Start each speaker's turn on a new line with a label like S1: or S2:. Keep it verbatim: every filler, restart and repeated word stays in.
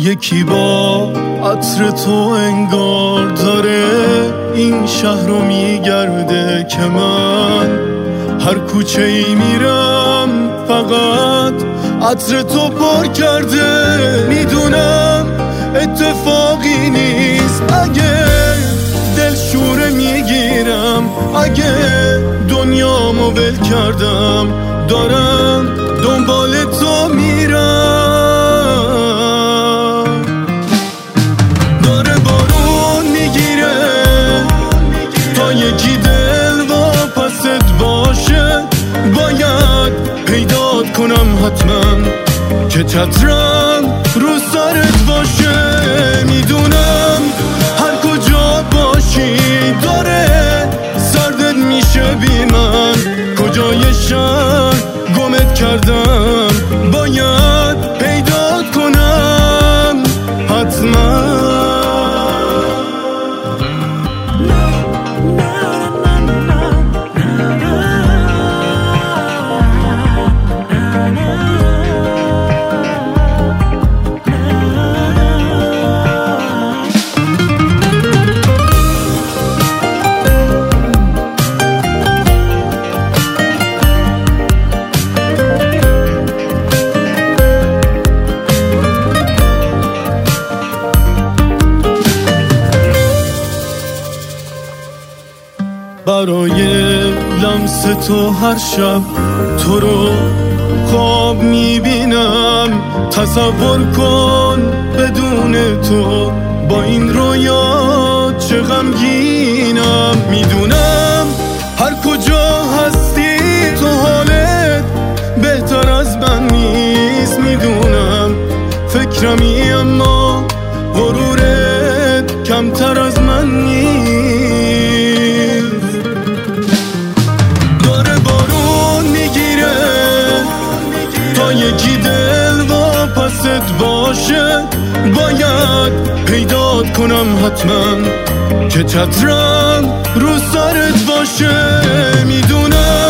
S1: یکی با عطر تو انگار داره این شهر رو میگرده که من هر کوچه ای میرم فقط عطر تو پر کرده. میدونم اتفاقی نیست اگه دلشوره میگیرم، اگه دنیامو ول کردم دارم دنبال تو میرم. داره بارون میگیره تا یکی دل واپست باشه، باید پیدات کنم حتما که چترم رو سرت باشه. میدونم هر کجا باشی داره سردت میشه بی من، کجای شهر گمت کردم باید پیدات کنم حتما. برای لمس تو هر شب تو رو خواب میبینم. تصور کن بدون تو با این رویا چه غمگینم. میدونم هر کجا هستی تو حالت بهتر از من نیست. میدونم فکرمی اما غرورت کمتر از من نیست. یکی دل واپست باشه، باید پیدات کنم حتما که چترم رو سرت باشه. میدونم